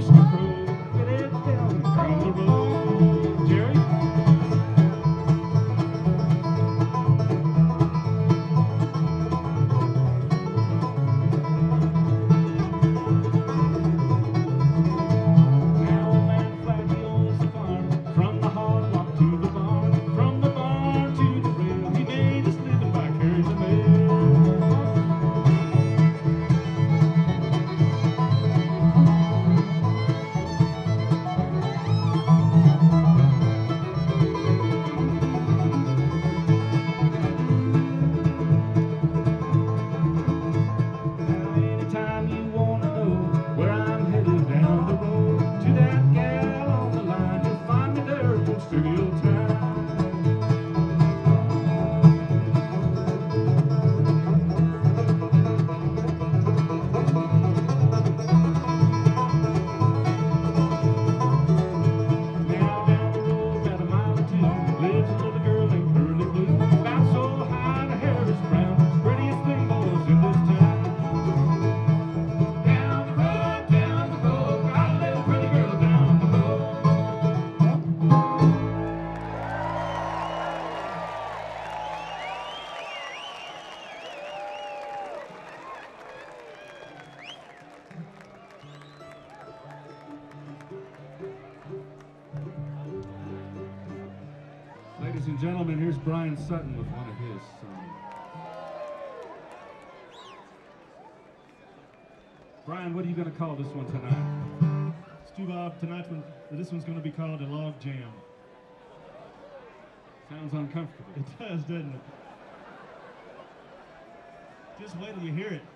rooster crow. Get it down down the road, Jerry. Now old man Flaggey owns the farm, from the hard rock to the barn, from the barn to the rail. He made his living by carrying the mail. Anytime you want to know where I'm headed down the road, to that gal on the line, you'll find me there in studio time. Now down the road about a mile or two lives a little girl named Curly Blue. About so high, her hair is brown, prettiest thing boys in this town. Down the road, got a little pretty girl down the road. Ladies and gentlemen, here's Brian Sutton with one of his songs. Brian, what are you going to call this one tonight? Stu Bob, this one's going to be called a log jam. Sounds uncomfortable. It does, doesn't it? Just wait till you hear it.